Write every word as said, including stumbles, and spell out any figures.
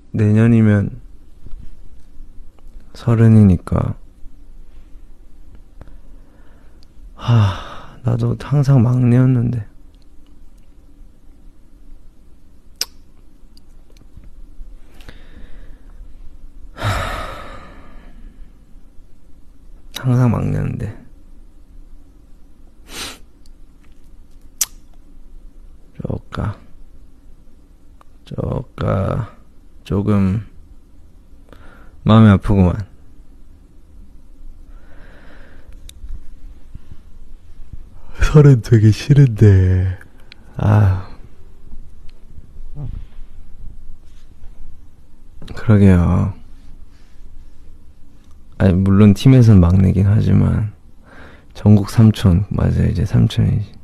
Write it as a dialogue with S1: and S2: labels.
S1: 내년이면 서른이니까. 하, 나도 항상 막내였는데. 항상 막내였는데. 쪼까, 쪼까, 조금, 마음이 아프구만. 서른 되기 싫은데. 아, 그러게요. 아니, 물론 팀에선 막내긴 하지만 전국 삼촌, 맞아, 이제 삼촌이지.